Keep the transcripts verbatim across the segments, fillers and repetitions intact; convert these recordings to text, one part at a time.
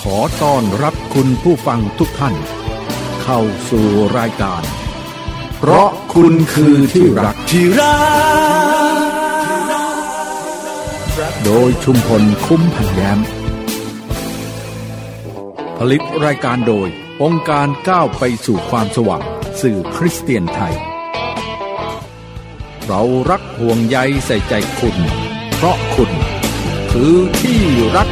อต้อนรับคุณผู้ฟังทุกท่านเข้าสู่รายการเพราะคุณคือที่รักที่รักโดยชุมพลคุ้มพันแย้มผลิตรายการโดยองค์การก้าวไปสู่ความสว่างสื่อคริสเตียนไทยเรารักห่วงใยใส่ใจคุณเพราะคุณคือที่รัก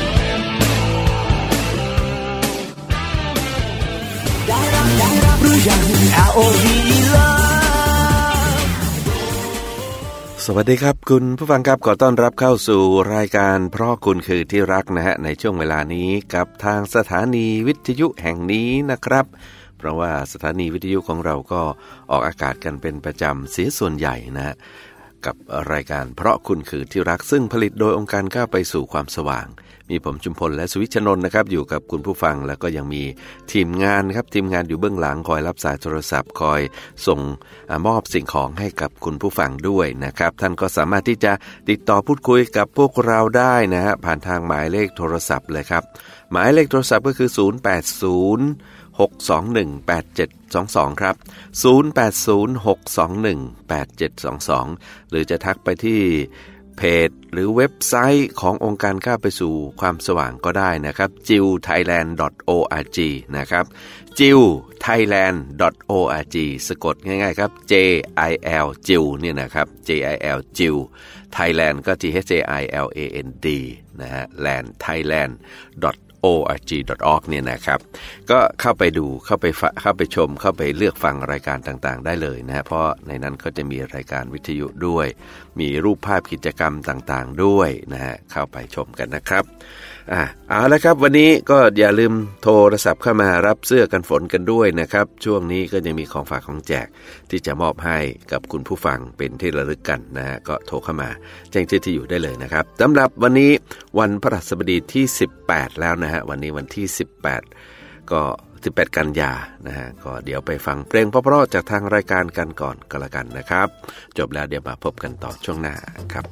สวัสดีครับคุณผู้ฟังครับขอต้อนรับเข้าสู่รายการเพราะคุณคือที่รักนะฮะในช่วงเวลานี้กับทางสถานีวิทยุแห่งนี้นะครับเพราะว่าสถานีวิทยุของเราก็ออกอากาศกันเป็นประจำเสียส่วนใหญ่นะฮะกับรายการเพราะคุณคือที่รักซึ่งผลิตโดยองค์การก้าวไปสู่ความสว่างมีผมชุมพลและสุวิชนนท์นะครับอยู่กับคุณผู้ฟังแล้วก็ยังมีทีมงานครับทีมงานอยู่เบื้องหลังคอยรับสายโทรศัพท์คอยส่งมอบสิ่งของให้กับคุณผู้ฟังด้วยนะครับท่านก็สามารถที่จะติดต่อพูดคุยกับพวกเราได้นะฮะผ่านทางหมายเลขโทรศัพท์เลยครับหมายเลขโทรศัพท์ก็คือศูนย์ แปด ศูนย์ หก สอง หนึ่ง แปด เจ็ด สอง สองครับศูนย์ แปด ศูนย์ หก สอง หนึ่ง แปด เจ็ด สอง สองหรือจะทักไปที่เพจหรือเว็บไซต์ขององค์การก้าวไปสู่ความสว่างก็ได้นะครับ จิล ไทยแลนด์ ดอท โอ อาร์ จี นะครับ จิล ไทยแลนด์ ดอท โอ อาร์ จี สะกดง่ายๆครับ J I L จิลเนี่ยนะครับ J I L จิล Thailand ก็ T H A I L A N D นะฮะ land thailand ดอท โอ อาร์ จี ดอท ออร์ก เนี่ยนะครับก็เข้าไปดูเข้าไปเข้าไปชมเข้าไปเลือกฟังรายการต่างๆได้เลยนะฮะเพราะในนั้นก็จะมีรายการวิทยุด้วยมีรูปภาพกิจกรรมต่างๆด้วยนะฮะเข้าไปชมกันนะครับอ่ะเอาละครับวันนี้ก็อย่าลืมโทรศัพท์เข้ามารับเสื้อกันฝนกันด้วยนะครับช่วงนี้ก็ยังมีของฝากของแจกที่จะมอบให้กับคุณผู้ฟังเป็นที่ระลึกกันนะฮะก็โทรเข้ามาแจ้งชื่อที่อยู่ได้เลยนะครับสำหรับวันนี้วันพฤหัสบดีที่สิบแปดแล้วนะฮะวันนี้วันที่สิบแปดก็สิบแปดกันยานะฮะก็เดี๋ยวไปฟังเพลงเพราะๆจากทางรายการกันก่อนก็แล้วกันนะครับจบแล้วเดี๋ยวมาพบกันต่อช่วงหน้าครับ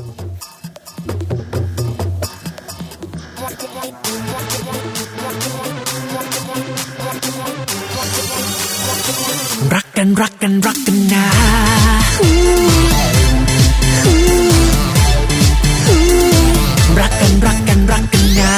รักกันรักกันรักกันนะรักกันรักกันรักกันนะ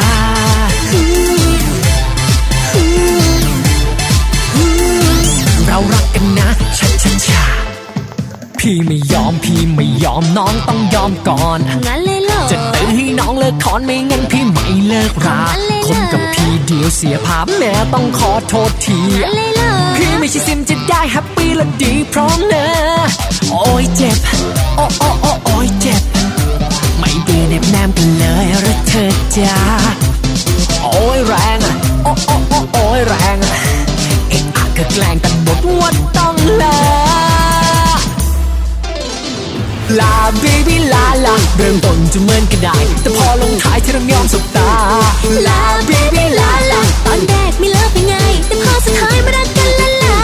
เรารักกันนะชัชชาพี่ไม่ยอมพี่ไม่ยอมน้องต้องยอมก่อนงั้นเลยเหรอจะตื้อให้น้องเลิกคอนไม่งั้นพี่ไม่เลิกราคนกับพี่เดียวเสียภาพแม่ต้องขอโทษทีพี่ไม่ใช่ซิมจะได้แฮปปี้และดีพร้อมนะโอ้ยเจ็บโอ้โอ้โอ้โอ้ยเจ็บไม่เบื่อเน็บแนมกันเลยหรือเธอจ้าโอ้ยแรงอ่ะโอ้โอ้โอ้โอ้ยแรงอ่ะเอ๊ะอะก็แกล้งกันหมดว่าต้องลาลาบีบีลาลาเริ่มต้นจะเหมือนกันได้แต่พอลงท้ายเธอต้องยอมสบตาลาบีบีลาลาตอนแรกไม่เลิกยังไงแต่พอสุดท้ายมารักกันละลา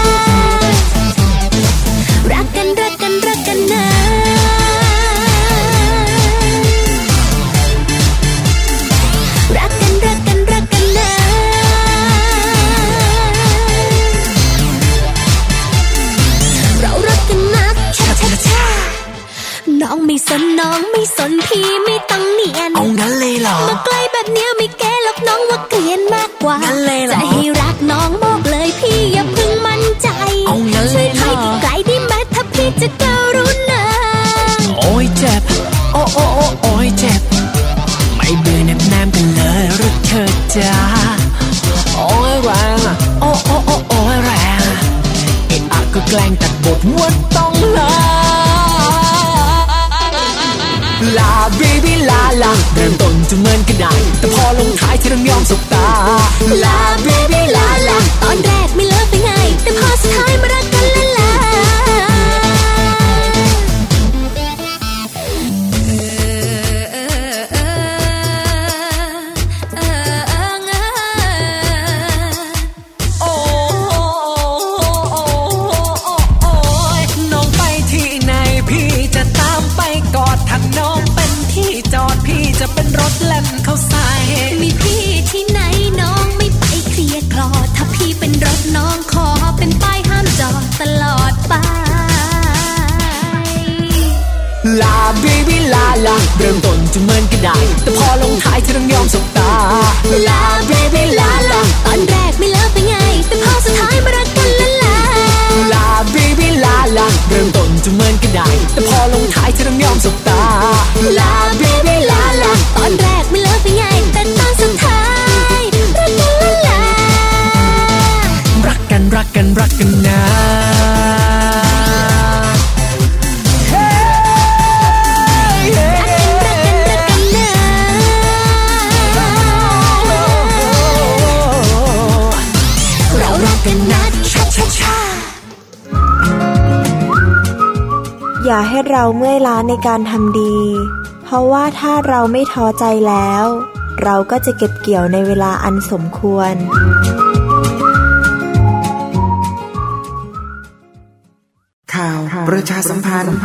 รักกันรักกันรักกันนะรักกันรักกันรักกันนะเรารักกันนะชาชาชาน้องไม่สนน้องไม่สนพี่ไม่ต้องเนียนเอางั้นเลยเหรอมาใกล้แบบเนี้ยไม่แก้หรอกน้องว่าเกลียนมากกว่างั้นเลยเหรอจะให้รักน้องบอกเลยพี่อย่าเพิ่งมั่นใจเอางั้นเลยเหรอช่วยถอยไกลได้ไหมถ้าพี่จะก้าวรุ่นนะโอ้ยเจ็บโอ้โอ้โอ้โอ้ยเจ็บไม่เบื่อแนบแนมกันเลยหรือเธอจ้าโอ้ยแรงอ่ะโอ้โอ้โอ้โอ้ยแรงเอ็ดอักก็แกล้งตัดบทว่าต้องลาลาบีบีลาลาเริ่มต้นจะเหมือนกันได้แต่พอลงท้ายเธอต้องยอมสบตาลาบีบีลาลาตอนแรกไม่เลิกไปไงแต่พอสุดท้ายมารักกันละลาน้องไปที่ไหนพี่จะตามไปกอดถ้าน้องเป็นที่จอดพี่จะเป็นรถเล่นเข้าใส่มีพี่ที่ไหนก็ได้แต่พอลงท้ายเธอต้องยอมสบตาลาเบบี้ลาลาตอนแรกไม่เลิกไปไงแต่พอสุดท้ายมารักกันละลาลาเบบี้ลาลาเริ่มต้นจะเหมือนกันได้แต่พอลงท้ายเธอต้องยอมสบตาลาเบบี้ลาลาตอนแรกไม่เลิกไปไงแต่ตอนสุดท้ายรักกันละลารักกันรักกันรักกันนะอย่าให้เราเมื่อยล้าในการทำดีเพราะว่าถ้าเราไม่ท้อใจแล้วเราก็จะเก็บเกี่ยวในเวลาอันสมควรข่าวประชาสัมพันธ์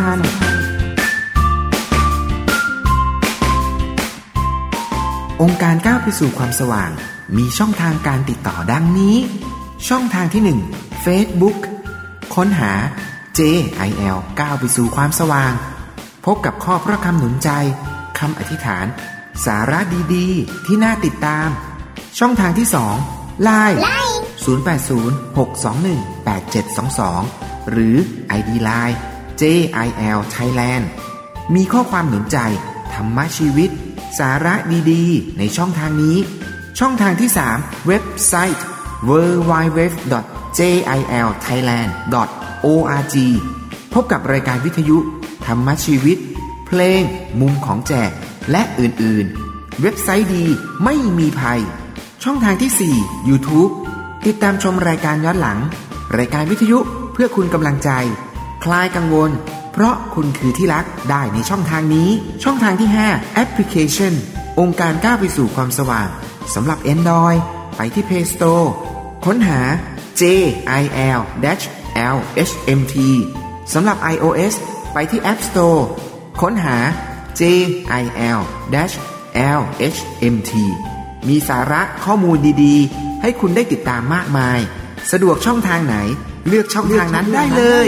องค์การก้าวไปสู่ความสว่างมีช่องทางการติดต่อดังนี้ช่องทางที่หนึ่ง Facebook ค้นหา เจ ไอ แอล ก้าวไปสู่ความสว่างพบกับข้อพระคำหนุนใจคำอธิษฐานสาระดีๆที่น่าติดตามช่องทางที่สอง ไลน์ ศูนย์ แปด ศูนย์ หก สอง หนึ่ง แปด เจ็ด สอง สอง หรือ ไอ ดี ไลน์ เจ ไอ แอล Thailand มีข้อความหนุนใจธรรมะชีวิตสาระดีๆในช่องทางนี้ช่องทางที่สามเว็บไซต์ ดับเบิลยู ดับเบิลยู ดับเบิลยู ดอท เจ ไอ แอล ไทยแลนด์ ดอท โอ อาร์ จี พบกับรายการวิทยุธรรมะชีวิตเพลงมุมของแจกและอื่นๆเว็บไซต์ดีไม่มีภัยช่องทางที่สี่ YouTube ติดตามชมรายการย้อนหลังรายการวิทยุเพื่อคุณกำลังใจคลายกังวลเพราะคุณคือที่รักได้ในช่องทางนี้ช่องทางที่ห้าแอปพลิเคชันองค์การก้าวไปสู่ความสว่างสำหรับ Android ไปที่ Play Store ค้นหา เจ ไอ แอล แอล เอช เอ็ม ที สำหรับ iOS ไปที่ App Store ค้นหา เจ ไอ แอล แอล เอช เอ็ม ที มีสาระข้อมูลดีๆให้คุณได้ติดตามมากมายสะดวกช่องทางไหนเลือกช่องทางนั้นได้เลย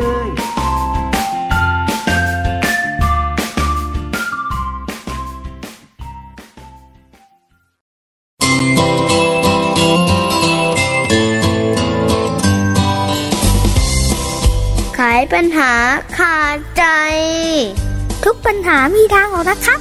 ไขปัญหาขาดใจทุกปัญหามีทางออกนะครับ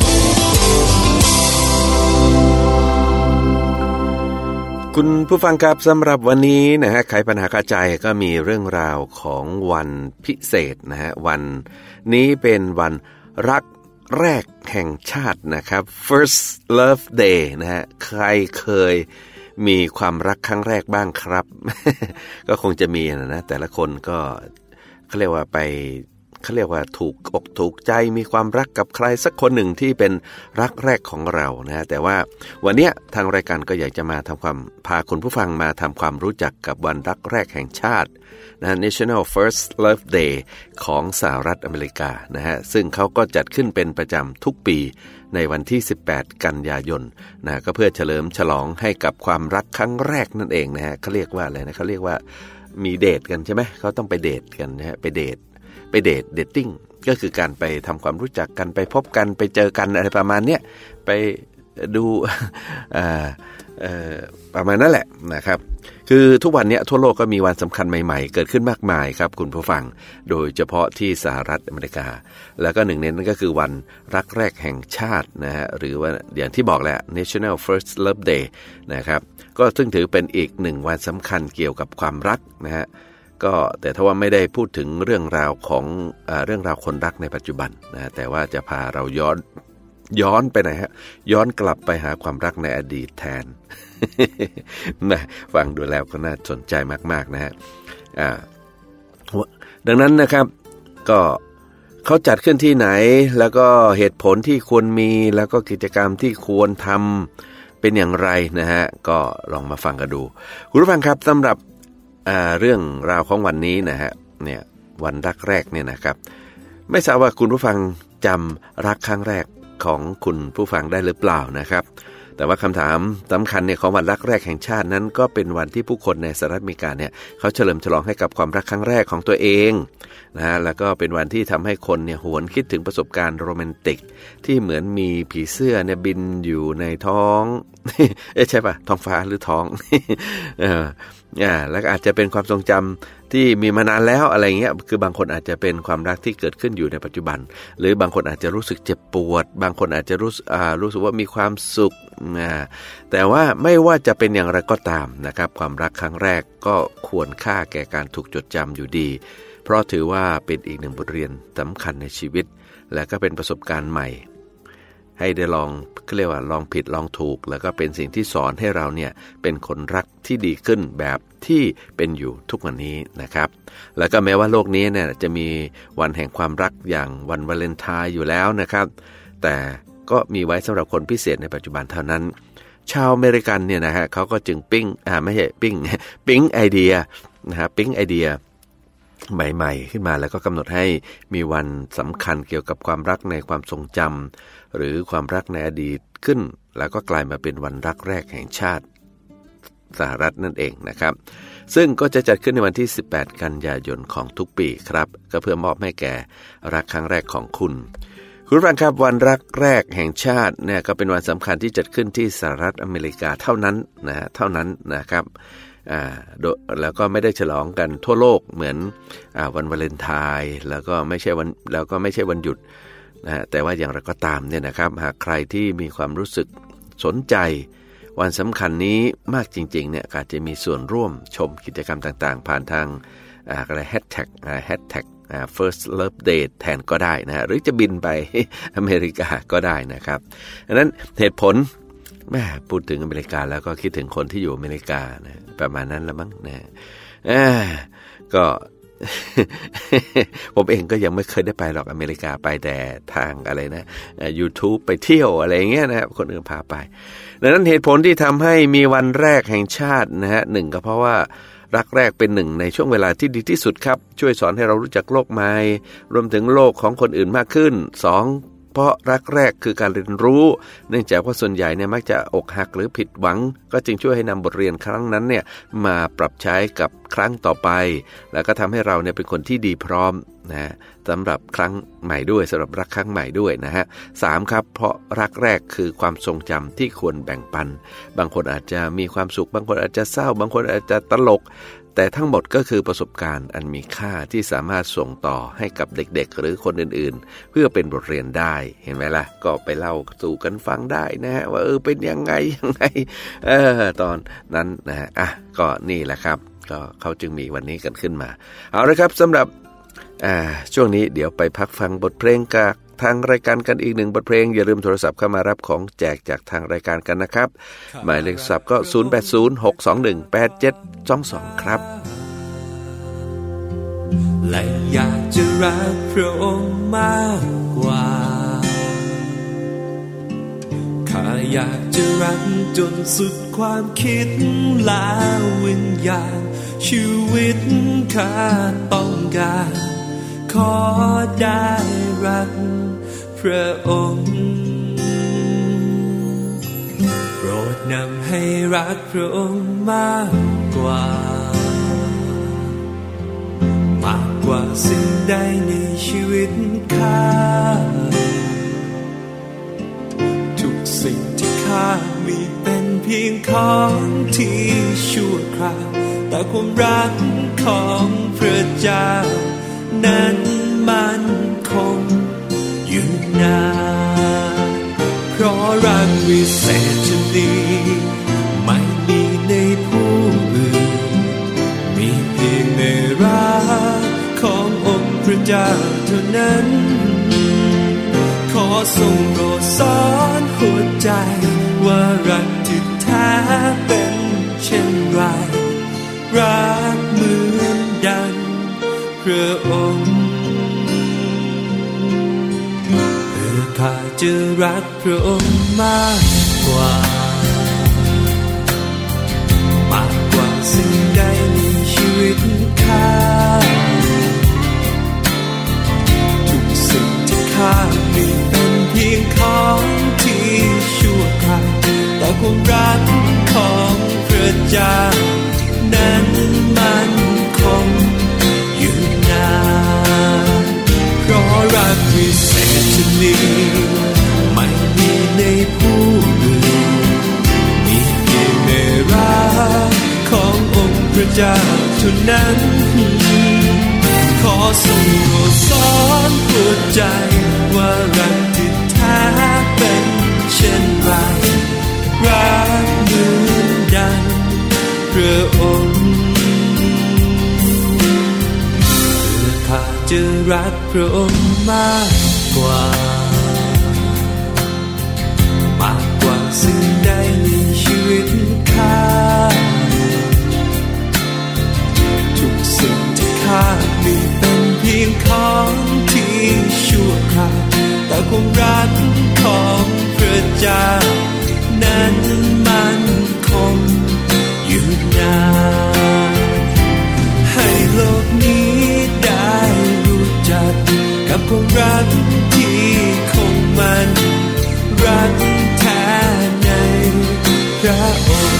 คุณผู้ฟังครับสำหรับวันนี้นะฮะไขปัญหาคาใจก็มีเรื่องราวของวันพิเศษนะฮะวันนี้เป็นวันรักแรกแห่งชาตินะครับ First Love Day นะฮะใครเคยมีความรักครั้งแรกบ้างครับ ก็คงจะมีนะนะแต่ละคนก็เขาเรียกว่าไปเขาเรียกว่าถูกอกถูกใจมีความรักกับใครสักคนหนึ่งที่เป็นรักแรกของเรานะแต่ว่าวันนี้ทางรายการก็อยากจะมาทำความพาคุณผู้ฟังมาทำความรู้จักกับวันรักแรกแห่งชาตินะ National First Love Day ของสหรัฐอเมริกานะฮะซึ่งเขาก็จัดขึ้นเป็นประจำทุกปีในวันที่สิบแปดกันยายนนะก็เพื่อเฉลิมฉลองให้กับความรักครั้งแรกนั่นเองนะฮะเขาเรียกว่าอะไรนะเขาเรียกว่ามีเดทกันใช่ไหมเขาต้องไปเดทกันนะฮะไปเดทไปเดทเดทติ้งก็คือการไปทำความรู้จักกันไปพบกันไปเจอกันอะไรประมาณเนี้ยไปดูประมาณนั้นแหละนะครับคือทุกวันนี้ทั่วโลกก็มีวันสำคัญใหม่ๆเกิดขึ้นมากมายครับคุณผู้ฟังโดยเฉพาะที่สหรัฐอเมริกาแล้วก็หนึ่งในนั้นก็คือวันรักแรกแห่งชาตินะฮะหรือว่าอย่างที่บอกแหละ National First Love Day นะครับก็ซึ่งถือเป็นอีกหนึ่งวันสำคัญเกี่ยวกับความรักนะฮะก็แต่ถ้าว่าไม่ได้พูดถึงเรื่องราวของเอ่อเรื่องราวคนรักในปัจจุบันนะแต่ว่าจะพาเราย้อนย้อนไปไหนฮะย้อนกลับไปหาความรักในอดีตแทน นะฟังดูแล้วก็น่าสนใจมากๆนะฮะอ่าดังนั้นนะครับก็เขาจัดขึ้นที่ไหนแล้วก็เหตุผลที่ควรมีแล้วก็กิจกรรมที่ควรทำเป็นอย่างไรนะฮะก็ลองมาฟังกันดูคุณผู้ฟังครับสำหรับเรื่องราวของวันนี้นะฮะเนี่ยวันรักแรกเนี่ยนะครับไม่ทราบว่าคุณผู้ฟังจำรักครั้งแรกของคุณผู้ฟังได้หรือเปล่านะครับแต่ว่าคำถามสำคัญเนี่ยของวันรักแรกแห่งชาตินั้นก็เป็นวันที่ผู้คนในสหรัฐอเมริกาเนี่ยเขาเฉลิมฉลองให้กับความรักครั้งแรกของตัวเองนะฮะแล้วก็เป็นวันที่ทำให้คนเนี่ยหวนคิดถึงประสบการณ์โรแมนติกที่เหมือนมีผีเสื้อเนี่ยบินอยู่ในท้องเอ๊ะใช่ป่ะท้องฟ้าหรือท้องเอออ่าแล้วอาจจะเป็นความทรงจำที่มีมานานแล้วอะไรเงี้ยคือบางคนอาจจะเป็นความรักที่เกิดขึ้นอยู่ในปัจจุบันหรือบางคนอาจจะรู้สึกเจ็บปวดบางคนอาจจะรู้อ่ารู้สึกว่ามีความสุขอ่าแต่ว่าไม่ว่าจะเป็นอย่างไรก็ตามนะครับความรักครั้งแรกก็ควรค่าแก่การถูกจดจำอยู่ดีเพราะถือว่าเป็นอีกหนึ่งบทเรียนสำคัญในชีวิตและก็เป็นประสบการณ์ใหม่ให้ได้ลองเรียกว่าลองผิดลองถูกแล้วก็เป็นสิ่งที่สอนให้เราเนี่ยเป็นคนรักที่ดีขึ้นแบบที่เป็นอยู่ทุกวันนี้นะครับแล้วก็แม้ว่าโลกนี้เนี่ยจะมีวันแห่งความรักอย่างวันวาเลนไทน์อยู่แล้วนะครับแต่ก็มีไว้สำหรับคนพิเศษในปัจจุบันเท่านั้นชาวอเมริกันเนี่ยนะฮะเขาก็จึงปิ้งอ่าไม่ใช่ปิ้งปิ้งไอเดียนะฮะปิ้งไอเดียใหม่ๆขึ้นมาแล้วก็กำหนดให้มีวันสำคัญเกี่ยวกับความรักในความทรงจำหรือความรักในอดีตขึ้นแล้วก็กลายมาเป็นวันรักแรกแห่งชาติสหรัฐนั่นเองนะครับซึ่งก็จะจัดขึ้นในวันที่สิบแปดกันยายนของทุกปีครับก็เพื่อมอบให้แก่รักครั้งแรกของคุณคุณผู้ฟังครับวันรักแรกแห่งชาติเนี่ยก็เป็นวันสำคัญที่จัดขึ้นที่สหรัฐอเมริกาเท่านั้นนะเท่านั้นนะครับอ่าแล้วก็ไม่ได้ฉลองกันทั่วโลกเหมือนอ่าวันวาเลนไทน์แล้วก็ไม่ใช่วันแล้วก็ไม่ใช่วันหยุดนะแต่ว่าอย่างไรก็ตามเนี่ยนะครับหากใครที่มีความรู้สึกสนใจวันสำคัญนี้มากจริงๆเนี่ยอาจจะมีส่วนร่วมชมกิจกรรมต่างๆผ่านทางอะไรแฮชแท็กแฮชแท็ก first love date แทนก็ได้นะหรือจะบินไปอเมริกาก็ได้นะครับดังนั้นเหตุผลแม่พูดถึงอเมริกาแล้วก็คิดถึงคนที่อยู่อเมริกานะประมาณนั้นละมั้งนะก็ ผมเองก็ยังไม่เคยได้ไปหรอกอเมริกาไปแต่ทางอะไรนะ YouTube ไปเที่ยวอะไรเงี้ยนะครับคนอื่นพาไปดังนั้นเหตุผลที่ทำให้มีวันแรกแห่งชาตินะฮะหนึ่งก็เพราะว่ารักแรกเป็นหนึ่งในช่วงเวลาที่ดีที่สุดครับช่วยสอนให้เรารู้จักโลกใหม่รวมถึงโลกของคนอื่นมากขึ้นสองเพราะรักแรกคือการเรียนรู้เนื่องจากว่าส่วนใหญ่เนี่ยมักจะอกหักหรือผิดหวังก็จึงช่วยให้นำบทเรียนครั้งนั้นเนี่ยมาปรับใช้กับครั้งต่อไปแล้วก็ทำให้เราเนี่ยเป็นคนที่ดีพร้อมนะสำหรับครั้งใหม่ด้วยสำหรับรักครั้งใหม่ด้วยนะฮะสามครับเพราะรักแรกคือความทรงจำที่ควรแบ่งปันบางคนอาจจะมีความสุขบางคนอาจจะเศร้าบางคนอาจจะตลกแต่ทั้งหมดก็คือประสบการณ์อันมีค่าที่สามารถส่งต่อให้กับเด็กๆหรือคนอื่นๆเพื่อเป็นบทเรียนได้เห็นไหมล่ะก็ไปเล่าสู่กันฟังได้นะฮะว่าเออเป็นยังไงยังไงเออตอนนั้นนะฮะอ่ะก็นี่แหละครับก็เขาจึงมีวันนี้กันขึ้นมาเอาละครับสำหรับอ่าช่วงนี้เดี๋ยวไปพักฟังบทเพลงจากทางรายการกันอีกหนึ่งบทเพลงอย่าลืมโทรศัพท์เข้ามารับของแจกจากทางรายการกันนะครับหมายเลขโทรศัพท์ก็ศูนย์ แปด ศูนย์ หก สอง หนึ่ง แปด เจ็ด สอง สองครับและอยากจะรักพระองค์มากกว่าข้าอยากจะรักจนสุดความคิดและวิญญาณชีวิตข้าต้องการขอได้รักพระองค์โปรดนำให้รักพระองค์มากกว่ามากกว่าสิ่งใดในชีวิตข้าทุกสิ่งที่ข้ามีเป็นเพียงของที่ชั่วคราวแต่ความรักของพระเจ้านั้นมันคงอยู่นานเพราะรักวิเศษชนิดไม่มีในผู้อื่นมีเพียงในรักขององค์พระเจ้าเท่านั้นขอทรงโปรดสอนหัวใจว่ารักที่แท้เป็นเช่นไรรักเหมือนดังพระองค์เพื่อข้าจะรักพระองค์มากกว่ามากกว่าสิ่งใดในชีวิตข้าทุกสิ่งที่ข้ามีเป็นเพียงของที่ชั่วคราวแต่ความรักของพระเจ้านั้นมันคงอยู่นานเพราะรักวิเศษชนิดไม่มีในผู้อื่นมีเพียงในรักขององค์พระเจ้าเท่านั้นขอทรงโปรดสอนหัวใจว่ารักที่แท้เป็นเช่นไรรักเหมือนดังพระองค์เพื่อข้าจะรักพระองค์มากกว่ามากกว่าสิ่งใดในชีวิตข้าทุกสิ่งที่ข้ามีเป็นเพียงของที่ชั่วคราวแต่ความรักของพระเจ้านั้นมันคงอยู่นานให้โลกนี้ได้รู้จักกับความรักที่คงมันรักแท้ในพระองค์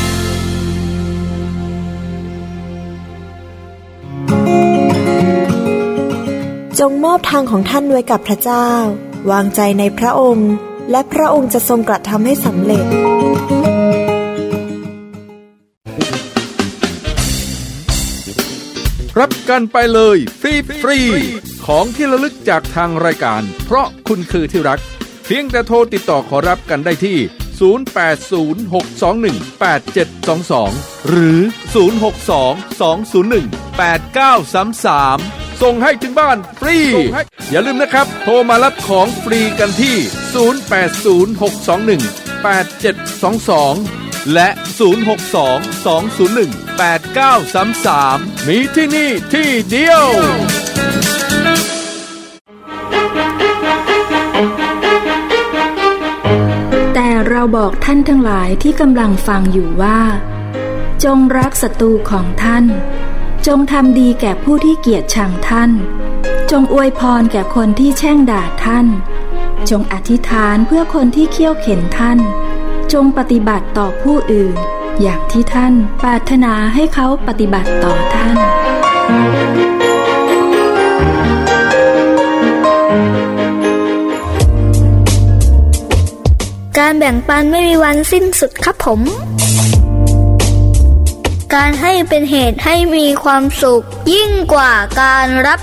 จงมอบทางของท่านไว้กับพระเจ้าวางใจในพระองค์และพระองค์จะทรงกระทำให้สำเร็จรับกันไปเลยฟรีๆของที่ระลึกจากทางรายการเพราะคุณคือที่รักเพียงแต่โทรติดต่อขอรับกันได้ที่ศูนย์ แปด ศูนย์ หก สอง หนึ่ง แปด เจ็ด สอง สองหรือศูนย์ หก สอง สอง ศูนย์ หนึ่ง แปด เก้า สาม สามส่งให้ถึงบ้านฟรีอย่าลืมนะครับโทรมารับของฟรีกันที่ศูนย์ แปด ศูนย์ หก สอง หนึ่ง แปด เจ็ด สอง สองและศูนย์ หก สอง สอง ศูนย์ หนึ่ง แปด เก้า สาม สามมีที่นี่ที่เดียวแต่เราบอกท่านทั้งหลายที่กำลังฟังอยู่ว่าจงรักศัตรูของท่านจงทำดีแก่ผู้ที่เกลียดชังท่านจงอวยพรแก่คนที่แช่งด่าท่านจงอธิษฐานเพื่อคนที่เคี่ยวเข็นท่านจงปฏิบัติต่อผู้อื่นอย่างที่ท่านปรารถนาให้เขาปฏิบัติต่อท่านการแบ่งปันไม่มีวันสิ้นสุดครับผมการให้เป็นเหตุให้มีความสุขยิ่งกว่าการรับ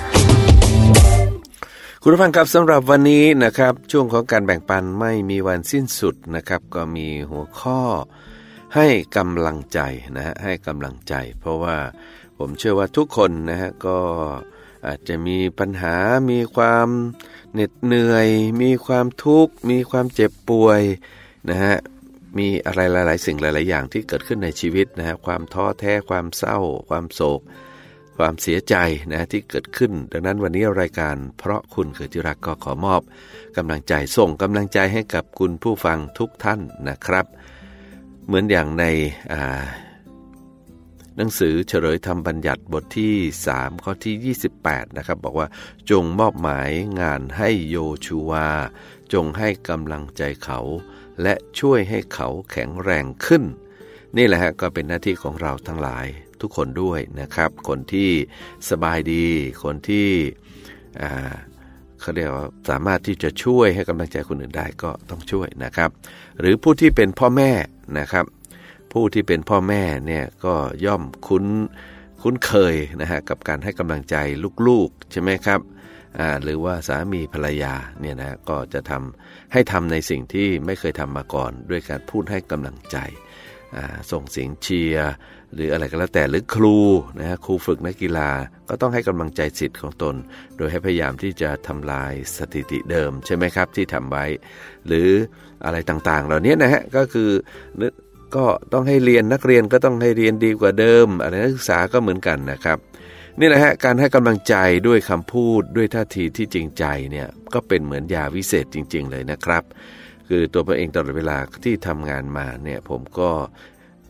คุณผู้ฟังครับสำหรับวันนี้นะครับช่วงของการแบ่งปันไม่มีวันสิ้นสุดนะครับก็มีหัวข้อให้กำลังใจนะฮะให้กำลังใจเพราะว่าผมเชื่อว่าทุกคนนะฮะก็อาจจะมีปัญหามีความเหน็ดเหนื่อยมีความทุกข์มีความเจ็บป่วยนะฮะมีอะไรหลายๆสิ่งหลายๆอย่างที่เกิดขึ้นในชีวิตนะฮะความท้อแท้ความเศร้าความโศกความเสียใจนะที่เกิดขึ้นดังนั้นวันนี้รายการเพราะคุณคือที่รักก็ขอมอบกำลังใจส่งกำลังใจให้กับคุณผู้ฟังทุกท่านนะครับเหมือนอย่างในหนังสือเฉลยธรรมบัญญัติบทที่สามข้อที่ยี่สิบแปดนะครับบอกว่าจงมอบหมายงานให้โยชูวาจงให้กำลังใจเขาและช่วยให้เขาแข็งแรงขึ้นนี่แหละฮะก็เป็นหน้าที่ของเราทั้งหลายทุกคนด้วยนะครับคนที่สบายดีคนที่อ่าเขาเรียกว่าสามารถที่จะช่วยให้กำลังใจคนอื่นได้ก็ต้องช่วยนะครับหรือผู้ที่เป็นพ่อแม่นะครับผู้ที่เป็นพ่อแม่เนี่ยก็ย่อมคุ้นคุ้นเคยนะฮะกับการให้กำลังใจลูกๆใช่ไหมครับอ่าหรือว่าสามีภรรยาเนี่ยนะก็จะทำให้ทำในสิ่งที่ไม่เคยทำมาก่อนด้วยการพูดให้กำลังใจอ่าส่งเสียงเชียร์หรืออะไรก็แล้วแต่หรือครูนะฮะครูฝึกนักกีฬาก็ต้องให้กำลังใจศิษย์ของตนโดยให้พยายามที่จะทำลายสถิติเดิมใช่ไหมครับที่ทำไว้หรืออะไรต่างๆเหล่านี้นะฮะก็คือก็ต้องให้เรียนนักเรียนก็ต้องให้เรียนดีกว่าเดิมอะไรนักศึกษาก็เหมือนกันนะครับนี่แหละฮะการให้กำลังใจด้วยคำพูดด้วยท่าทีที่จริงใจเนี่ยก็เป็นเหมือนยาวิเศษจริงๆเลยนะครับคือตัวผมเองตลอดเวลาที่ทำงานมาเนี่ยผมก็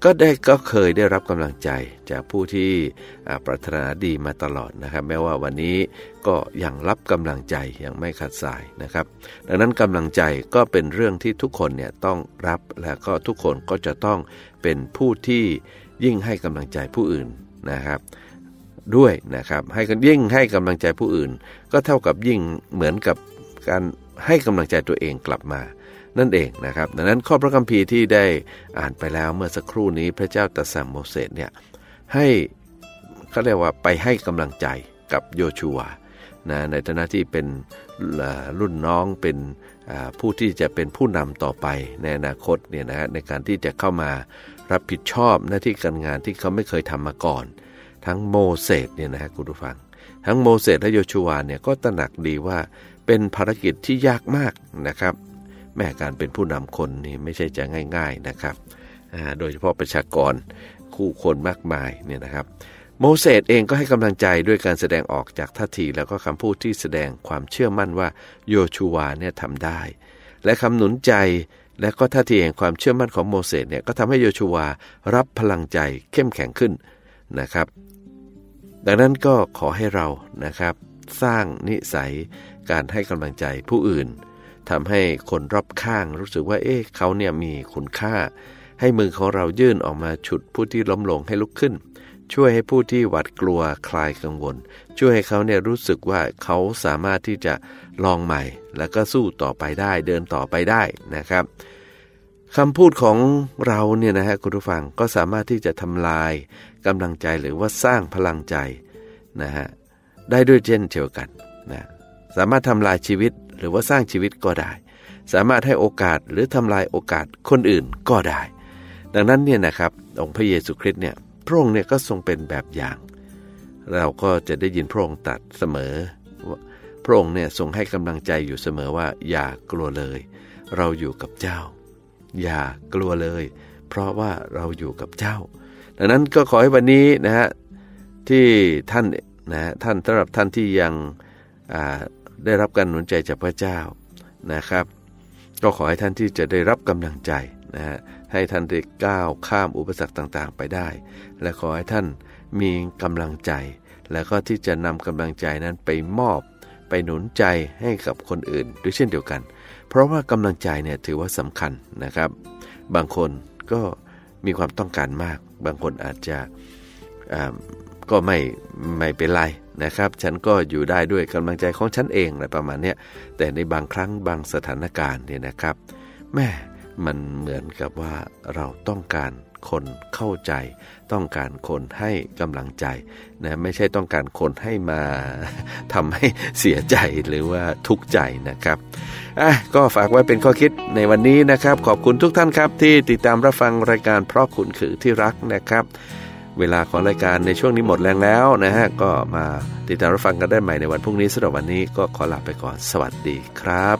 ก็ได้ก็เคยได้รับกำลังใจจากผู้ที่ปรารถนาดีมาตลอดนะครับแม้ว่าวันนี้ก็ยังรับกำลังใจยังไม่ขาดสายนะครับดังนั้นกำลังใจก็เป็นเรื่องที่ทุกคนเนี่ยต้องรับและก็ทุกคนก็จะต้องเป็นผู้ที่ยิ่งให้กำลังใจผู้อื่นนะครับด้วยนะครับให้กันยิ่งให้กำลังใจผู้อื่นก็เท่ากับยิ่งเหมือนกับการให้กำลังใจตัวเองกลับมานั่นเองนะครับดังนั้นข้อพระคัมภีร์ที่ได้อ่านไปแล้วเมื่อสักครู่นี้พระเจ้าตรัสสั่งโมเสสเนี่ยให้เขาเรียกว่าไปให้กำลังใจกับโยชูวานะในฐานะที่เป็นรุ่นน้องเป็นผู้ที่จะเป็นผู้นำต่อไปในอนาคตเนี่ยนะในการที่จะเข้ามารับผิดชอบหน้าที่การงานที่เขาไม่เคยทำมาก่อนทั้งโมเสสเนี่ยนะฮะคุณผู้ฟังทั้งโมเสสและโยชูวาเนี่ยก็ตระหนักดีว่าเป็นภารกิจที่ยากมากนะครับแม้การเป็นผู้นำคนนี่ไม่ใช่จะง่ายๆนะครับโดยเฉพาะประชากรคู่คนมากมายเนี่ยนะครับโมเสสเองก็ให้กำลังใจด้วยการแสดงออกจากท่าทีแล้วก็คำพูดที่แสดงความเชื่อมั่นว่าโยชูวาเนี่ยทำได้และคำหนุนใจและก็ท่าทีแห่งความเชื่อมั่นของโมเสสเนี่ยก็ทำให้โยชูวารับพลังใจเข้มแข็งขึ้นนะครับดังนั้นก็ขอให้เรานะครับสร้างนิสัยการให้กำลังใจผู้อื่นทำให้คนรอบข้างรู้สึกว่าเอ๊ะเขาเนี่ยมีคุณค่าให้มือของเรายื่นออกมาฉุดผู้ที่ล้มลงให้ลุกขึ้นช่วยให้ผู้ที่หวาดกลัวคลายกังวลช่วยให้เขาเนี่ยรู้สึกว่าเขาสามารถที่จะลองใหม่แล้วก็สู้ต่อไปได้เดินต่อไปได้นะครับคำพูดของเราเนี่ยนะฮะคุณผู้ฟังก็สามารถที่จะทำลายกำลังใจหรือว่าสร้างพลังใจนะฮะได้ด้วยเช่นเดียวกันนะสามารถทำลายชีวิตหรือว่าสร้างชีวิตก็ได้สามารถให้โอกาสหรือทำลายโอกาสคนอื่นก็ได้ดังนั้นเนี่ยนะครับองค์พระเยซูคริสต์เนี่ยพระองค์เนี่ยก็ทรงเป็นแบบอย่างเราก็จะได้ยินพระองค์ตรัสเสมอพระองค์เนี่ยทรงให้กำลังใจอยู่เสมอว่าอย่ากลัวเลยเราอยู่กับเจ้าอย่ากลัวเลยเพราะว่าเราอยู่กับเจ้าดังนั้นก็ขอให้วันนี้นะฮะที่ท่านนะฮะท่านสำหรับท่านที่ยังอ่าได้รับการหนุนใจจากพระเจ้านะครับก็ขอให้ท่านที่จะได้รับกำลังใจนะฮะให้ท่านได้ก้าวข้ามอุปสรรคต่างๆไปได้และขอให้ท่านมีกำลังใจแล้วก็ที่จะนำกำลังใจนั้นไปมอบไปหนุนใจให้กับคนอื่นด้วยเช่นเดียวกันเพราะว่ากำลังใจเนี่ยถือว่าสำคัญนะครับบางคนก็มีความต้องการมากบางคนอาจจะก็ไม่ไม่เป็นไรนะครับฉันก็อยู่ได้ด้วยกำลังใจของฉันเองอะไรประมาณนี้แต่ในบางครั้งบางสถานการณ์เนี่ยนะครับแม่มันเหมือนกับว่าเราต้องการคนเข้าใจต้องการคนให้กำลังใจนะไม่ใช่ต้องการคนให้มาทำให้เสียใจหรือว่าทุกข์ใจนะครับอ่ะก็ฝากไว้เป็นข้อคิดในวันนี้นะครับขอบคุณทุกท่านครับที่ติดตามรับฟังรายการเพราะคุณคือที่รักนะครับเวลาของรายการในช่วงนี้หมดแรงแล้วนะฮะก็มาติดตามรับฟังกันได้ใหม่ในวันพรุ่งนี้สำหรับวันนี้ก็ขอลาไปก่อนสวัสดีครับ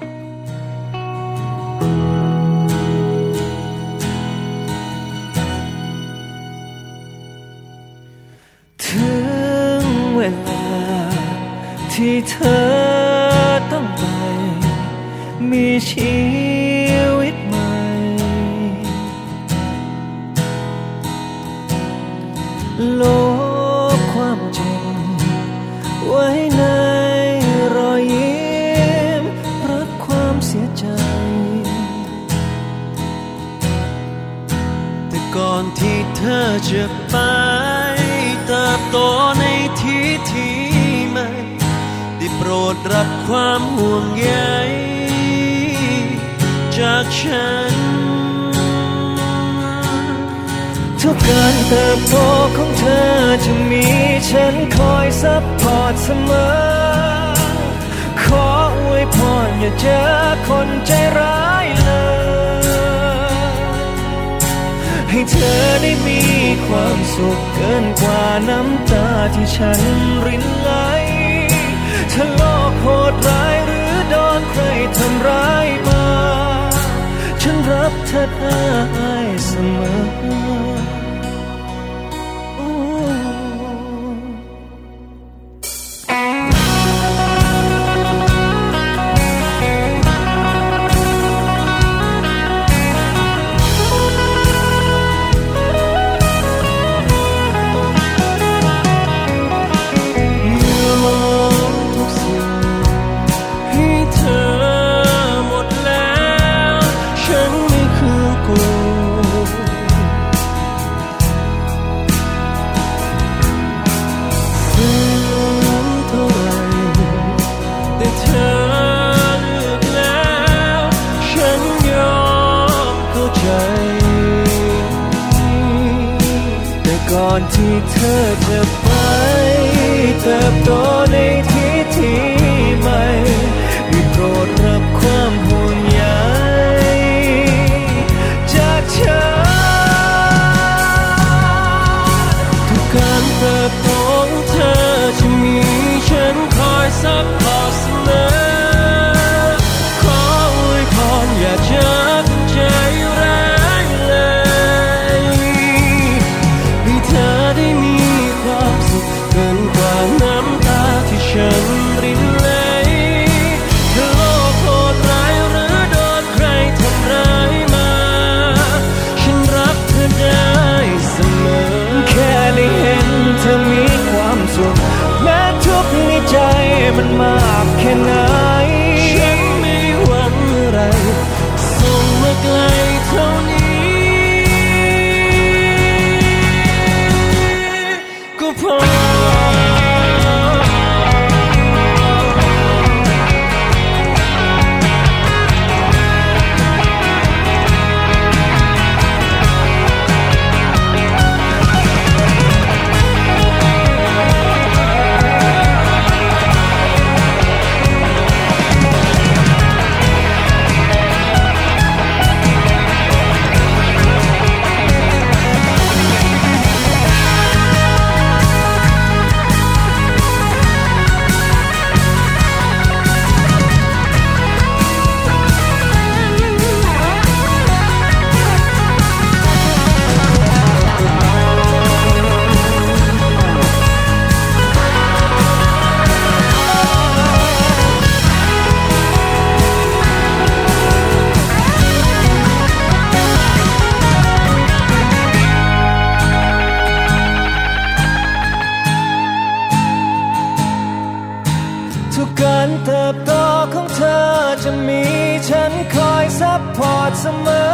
ถึงเวลาที่เธอต้องไปมีชีวิตใหม่ลบความจริงไว้ในรอยยิ้มรับความเสียใจแต่ก่อนที่เธอจะไปเติบโตในที่ที่ใหม่ได้โปรดรับความห่วงใยจากฉันทุกการเติบโตของเธอจะมีฉันคอยซัพพอร์ตเสมอขออวยพรอย่าเจอคนใจร้ายเลยให้เธอได้มีความสุขเกินกว่าน้ำตาที่ฉันรินไหลถ้าโลกโหดร้ายหรือโดนใครทำร้ายมาฉันรับเธอได้เสมอก่อนที่เธอจะไปเติบโตในที่ที่ใหม่ได้โปรดรับความห่วงใยจากฉันทุกการเติบโตของเธอจะมีฉันคอยซัพพอร์ตเสมอขออวยพรอย่าจากใจร้ายเลยให้เธอได้มีความสุขเกินกว่าน้ำตาที่ฉันรินไหลถ้าโลกโหดร้ายหรือโดนใครทำร้ายมาฉันรักเธอได้เสมอแค่ได้เห็นเธอมีความสุขแม้ทุกข์ในใจมันมากแค่ไหนฉันไม่หวังอะไรส่งมาไกลเท่านี้ก็พอทุกการเติบโตของเธอจะมีฉันคอยซัพพอร์ตเสมอ